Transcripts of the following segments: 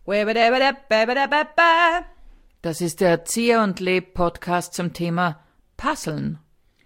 Das ist der Erzieher und Leb-Podcast zum Thema Puzzeln.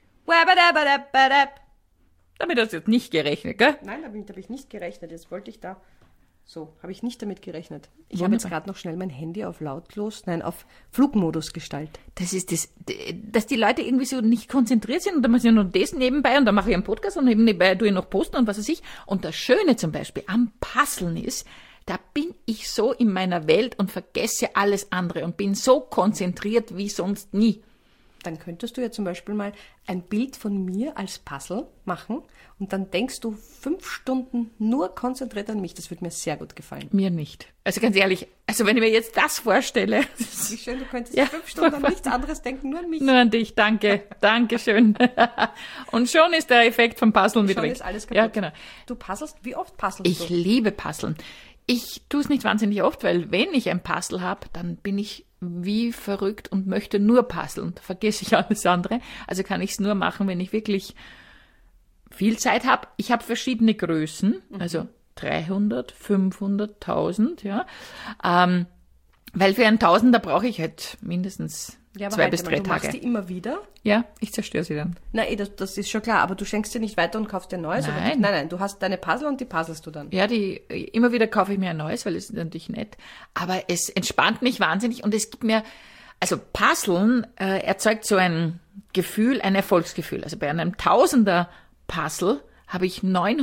Damit hast du jetzt nicht gerechnet, gell? Nein, damit habe ich nicht gerechnet. Jetzt wollte ich da... So, habe ich nicht damit gerechnet. Ich Wunderbar. habe jetzt gerade noch schnell mein Handy auf auf Flugmodus gestaltet. Das ist das, dass die Leute irgendwie so nicht konzentriert sind und dann mache ich noch das nebenbei und dann mache ich einen Podcast und nebenbei tue ich noch posten und was weiß ich. Und das Schöne zum Beispiel am Puzzeln ist, da bin ich so in meiner Welt und vergesse alles andere und bin so konzentriert wie sonst nie. Dann könntest du ja zum Beispiel mal ein Bild von mir als Puzzle machen und dann denkst du 5 Stunden nur konzentriert an mich. Das würde mir sehr gut gefallen. Mir nicht. Also ganz ehrlich, also wenn ich mir jetzt das vorstelle. Wie schön, du könntest Ja, 5 Stunden an nichts anderes denken, nur an mich. Nur an dich, danke. Dankeschön. Und schon ist der Effekt vom Puzzeln wieder weg. Schon ist alles kaputt. Ja, genau. Du puzzlest, wie oft puzzelst Ich du? liebe Puzzeln. Ich tue es nicht wahnsinnig oft, weil wenn ich ein Puzzle habe, dann bin ich wie verrückt und möchte nur puzzeln. Da vergesse ich alles andere. Also kann ich es nur machen, wenn ich wirklich viel Zeit habe. Ich habe verschiedene Größen, also 300, 500, 1000, ja. Weil für einen Tausender brauche ich halt mindestens 2 bis 3 du machst Tage. die immer wieder? Ja, ich zerstöre sie dann. Nein, das ist schon klar, aber du schenkst dir nicht weiter und kaufst dir ein neues? Nein. Oder? Nein, du hast deine Puzzle und die puzzelst du dann. Ja, immer wieder kaufe ich mir ein neues, weil es ist natürlich nett. Aber es entspannt mich wahnsinnig und es gibt mir, also Puzzeln erzeugt so ein Gefühl, ein Erfolgsgefühl. Also bei einem Tausender Puzzle habe ich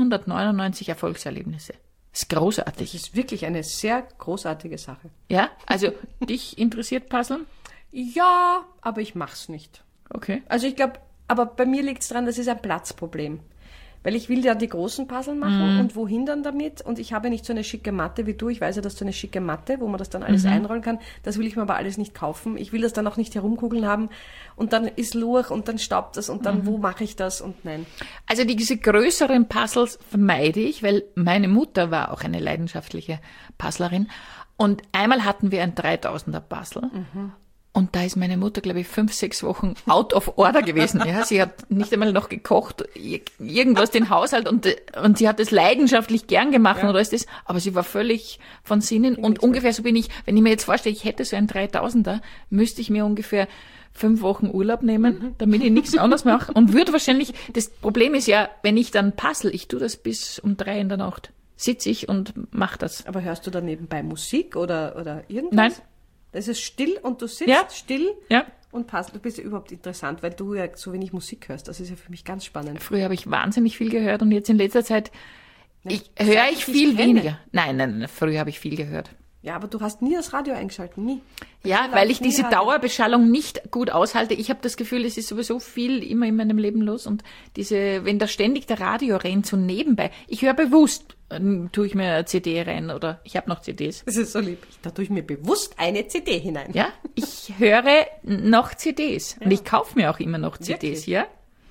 999 Erfolgserlebnisse. Das ist großartig. Das ist wirklich eine sehr großartige Sache. Ja, also dich interessiert Puzzeln? Ja, aber ich mach's nicht. Okay. Also ich glaube, aber bei mir liegt's dran, das ist ein Platzproblem. Weil ich will ja die großen Puzzle machen und wohin dann damit? Und ich habe nicht so eine schicke Matte wie du. Ich weiß ja, dass du eine schicke Matte, wo man das dann alles einrollen kann. Das will ich mir aber alles nicht kaufen. Ich will das dann auch nicht herumkugeln haben. Und dann ist Lurch und dann staubt das und dann wo mache ich das und nein. Also diese größeren Puzzles vermeide ich, weil meine Mutter war auch eine leidenschaftliche Puzzlerin. Und einmal hatten wir ein 3000er Puzzle. Und da ist meine Mutter, glaube ich, 5, 6 Wochen out of order gewesen. Ja, sie hat nicht einmal noch gekocht, irgendwas den Haushalt und sie hat es leidenschaftlich gern gemacht und alles das, aber sie war völlig von Sinnen und ungefähr so bin ich, wenn ich mir jetzt vorstelle, ich hätte so einen 3000er, müsste ich mir ungefähr 5 Wochen Urlaub nehmen, damit ich nichts anderes mache und würde wahrscheinlich, das Problem ist ja, wenn ich dann puzzle, ich tue das bis um 3 in der Nacht, sitze ich und mache das. Aber hörst du da nebenbei Musik oder irgendwas? Nein. Das ist still und du sitzt still Ja. und passt. Du bist ja überhaupt interessant, weil du ja so wenig Musik hörst. Das ist ja für mich ganz spannend. Früher habe ich wahnsinnig viel gehört und jetzt in letzter Zeit höre seit ich ich viel dich kenne. weniger. Nein, früher habe ich viel gehört. Ja, aber du hast nie das Radio eingeschaltet, nie. Ja, weil ich diese Dauerbeschallung nicht gut aushalte. Ich habe das Gefühl, es ist sowieso viel immer in meinem Leben los und wenn da ständig der Radio rennt, so nebenbei. Ich höre bewusst, tue ich mir eine CD rein oder ich habe noch CDs. Das ist so lieb. Da tue ich mir bewusst eine CD hinein. Ja, ich höre noch CDs und ich kaufe mir auch immer noch CDs, Wirklich? ja.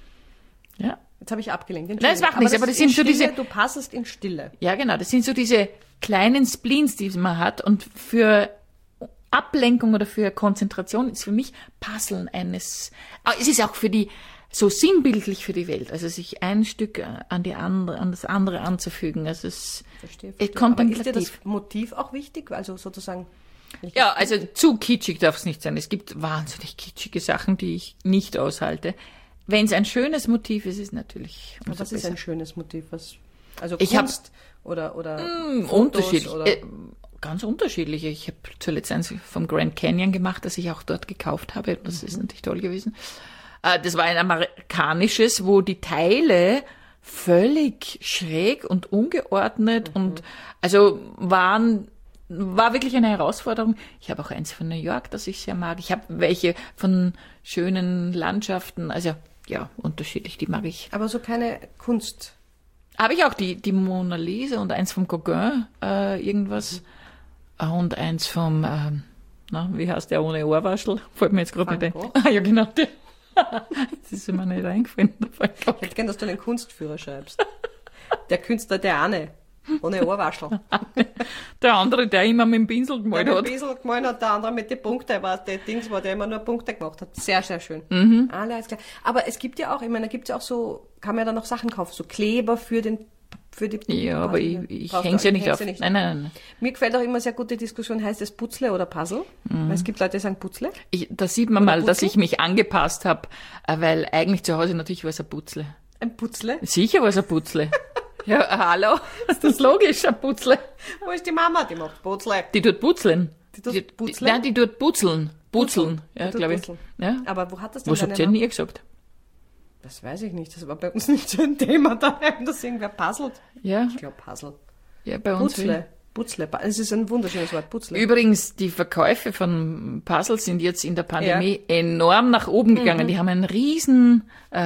Ja. Jetzt habe ich abgelenkt. Nein, das macht nichts, aber das sind so diese... Du passest in Stille. Ja, genau, das sind so diese kleinen Spleens, die man hat und für Ablenkung oder für Konzentration ist für mich Puzzeln es ist auch so sinnbildlich für die Welt, also sich ein Stück an das andere anzufügen, also Verstehe. Aber kontemplativ. ist dir das Motiv auch wichtig? Also sozusagen... Ja, also zu kitschig darf es nicht sein. Es gibt wahnsinnig kitschige Sachen, die ich nicht aushalte. Wenn es ein schönes Motiv ist, ist es natürlich umso Was ist besser. ein schönes Motiv? Also Ich hab- Kunst oder Fotos Unterschiedlich. Oder Ganz unterschiedliche. Ich habe zuletzt eins vom Grand Canyon gemacht, das ich auch dort gekauft habe. Das ist natürlich toll gewesen. Das war ein amerikanisches, wo die Teile völlig schräg und ungeordnet und also war wirklich eine Herausforderung. Ich habe auch eins von New York, das ich sehr mag. Ich habe welche von schönen Landschaften, also ja, unterschiedlich, die mag ich. aber so keine Kunst. Habe ich auch die Mona Lisa und eins vom Gauguin, irgendwas. Und eins vom, wie heißt der ohne Ohrwaschel? Fällt mir jetzt gerade Van nicht Gogh? ein. Ah, ja, genau. Das ist mir nicht eingefallen. Ich hätte gern, dass du einen Kunstführer schreibst. Der Künstler, der eine. Ohne Ohrwaschel. Der andere, der immer mit dem Pinsel gemalt Der hat. ein bisschen gemalt hat, der andere mit den Punkten, was der Dings war, der immer nur Punkte gemacht hat. Sehr, sehr schön. Alles klar. Aber es gibt ja auch, ich meine, da gibt es ja auch so, kann man ja dann noch Sachen kaufen, so Kleber für für die Ja, aber ich hänge es ja nicht auf. Nein. Mir gefällt auch immer sehr gut die Diskussion, heißt es Puzzle oder Puzzle? Weil es gibt Leute, die sagen Puzzle. Da sieht man mal, dass ich mich angepasst habe, weil eigentlich zu Hause natürlich war es ein Puzzle. Ein Puzzle? Sicher war es ein Puzzle. Ja, hallo, ist das logisch, ein Puzzle? Wo ist die Mama? Die macht Puzzle. Die tut putzeln. Die tut Puzzle? Nein, die tut putzeln. Putzeln, ja, glaube ich. Putzeln. Ja. Aber wo hat das denn Was habt ihr nie gesagt? Das weiß ich nicht. Das war bei uns nicht so ein Thema daheim, dass irgendwer puzzelt. Ja. Ich glaube Puzzle. Ja, bei uns. Puzzle. Puzzle. Es ist ein wunderschönes Wort, Puzzle. Übrigens, die Verkäufe von Puzzles sind jetzt in der Pandemie enorm nach oben gegangen. Die haben einen riesen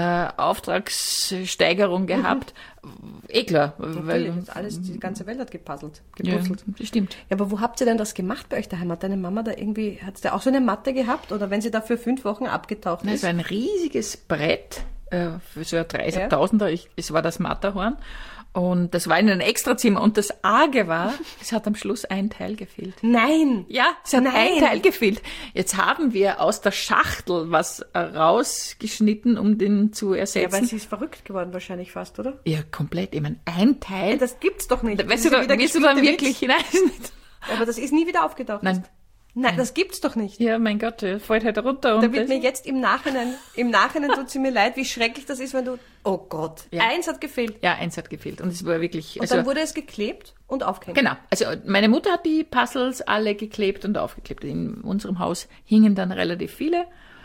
Auftragssteigerung gehabt. Klar. Weil, die ganze Welt hat gepuzzelt, gepuzzelt. Ja, das stimmt. Ja, aber wo habt ihr denn das gemacht bei euch daheim? Hat deine Mama da irgendwie, hat sie auch so eine Matte gehabt? Oder wenn sie da für 5 Wochen abgetaucht ist? Es war ein riesiges Brett, für so ein 30.000er, es war das Matterhorn. Und das war in einem Extrazimmer. Und das Arge war, es hat am Schluss ein Teil gefehlt. Nein! Ja, es hat ein Teil gefehlt. Jetzt haben wir aus der Schachtel was rausgeschnitten, um den zu ersetzen. Ja, weil sie ist verrückt geworden wahrscheinlich fast, oder? Ja, komplett. Ich meine, ein Teil. Ja, das gibt's doch nicht. Weißt du, wirst du dann wirklich hinein? Aber das ist nie wieder aufgetaucht. Nein, das gibt's doch nicht. Ja, mein Gott, fällt halt runter. Und da wird mir jetzt im Nachhinein tut sie mir leid, wie schrecklich das ist, wenn du, oh Gott, eins hat gefehlt. Ja, eins hat gefehlt. Und es war wirklich, und dann wurde es geklebt und aufgehängt. Genau. Also, meine Mutter hat die Puzzles alle geklebt und aufgeklebt. In unserem Haus hingen dann relativ viele.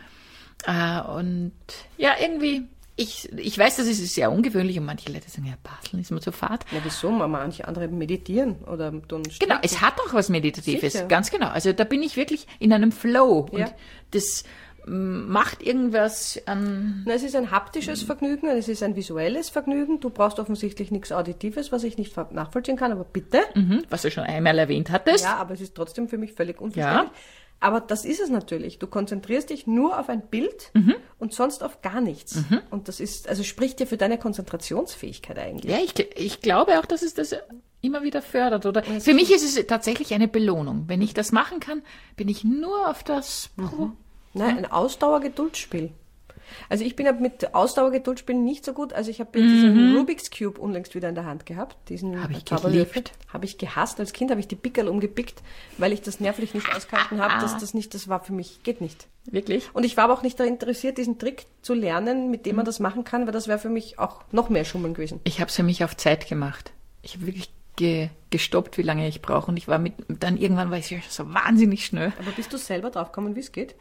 Und ja, irgendwie, ich weiß, das ist sehr ungewöhnlich und manche Leute sagen, ja, Puzzle ist mir zu fad. Ja, wieso? Manche andere meditieren oder tun Stricken. Genau, es hat auch was Meditatives, Sicher. ganz genau. Also da bin ich wirklich in einem Flow Ja. und das macht irgendwas an... Na, es ist ein haptisches Vergnügen, es ist ein visuelles Vergnügen. Du brauchst offensichtlich nichts Auditives, was ich nicht nachvollziehen kann, aber bitte. Was du schon einmal erwähnt hattest. Ja, aber es ist trotzdem für mich völlig unverständlich. Ja. Aber das ist es natürlich. Du konzentrierst dich nur auf ein Bild und sonst auf gar nichts. Und das ist, also spricht dir für deine Konzentrationsfähigkeit eigentlich. Ja, ich glaube auch, dass es das immer wieder fördert. Oder für mich ist es tatsächlich eine Belohnung. Wenn ich das machen kann, bin ich nur auf das... Nein, ein Ausdauer-Geduldsspiel. Also ich bin mit Ausdauer-Geduldsspielen nicht so gut. Also ich habe diesen Rubik's Cube unlängst wieder in der Hand gehabt. Diesen habe ich geliebt. Habe ich gehasst. Als Kind habe ich die Pickerl umgepickt, weil ich das nervlich nicht ausgehalten habe. Das war für mich, geht nicht. Wirklich? Und ich war aber auch nicht daran interessiert, diesen Trick zu lernen, mit dem man das machen kann, weil das wäre für mich auch noch mehr Schummeln gewesen. Ich habe es für mich auf Zeit gemacht. Ich habe wirklich gestoppt, wie lange ich brauche. Und ich war dann irgendwann war ich so wahnsinnig schnell. Aber bist du selber drauf gekommen, wie es geht?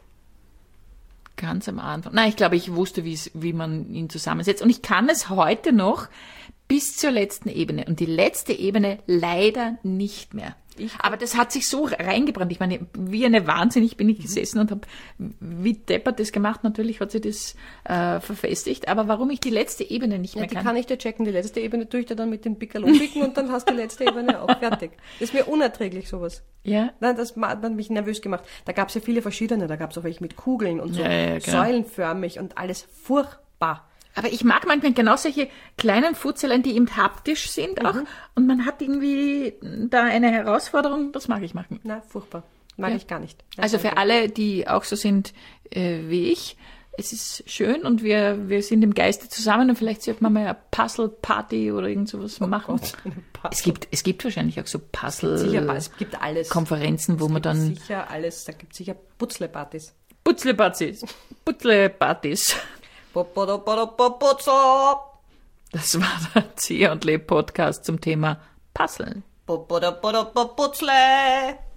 Ganz am Anfang. Nein, ich glaube, ich wusste, wie man ihn zusammensetzt. Und ich kann es heute noch bis zur letzten Ebene. Und die letzte Ebene leider nicht mehr. Aber das hat sich so reingebrannt. Ich meine, wie eine Wahnsinnig bin ich gesessen und habe wie deppert das gemacht. Natürlich hat sich das verfestigt. Aber warum ich die letzte Ebene nicht mehr kann? Die kann ich dir checken. Die letzte Ebene tue ich dir dann mit dem Pickerl umpicken und dann hast du die letzte Ebene auch fertig. Das ist mir unerträglich, sowas. Ja? Nein, das hat mich nervös gemacht. Da gab es ja viele verschiedene. Da gab es auch welche mit Kugeln und so genau. säulenförmig und alles furchtbar. Aber ich mag manchmal genau solche kleinen Futzeleien, die eben haptisch sind auch. Und man hat irgendwie da eine Herausforderung, das mag ich machen. Na, furchtbar. Mag ich gar nicht. Nein, also für alle, die auch so sind wie ich, es ist schön und wir sind im Geiste zusammen und vielleicht sollte man mal eine Puzzle-Party oder irgend sowas machen. Gott, es gibt wahrscheinlich auch so es gibt alles. Konferenzen, wo man dann... Sicher alles, da gibt es sicher Putzle-Partys. Putzle-Partys. Das war der Zieh und Leb Podcast zum Thema Puzzeln. Putzle.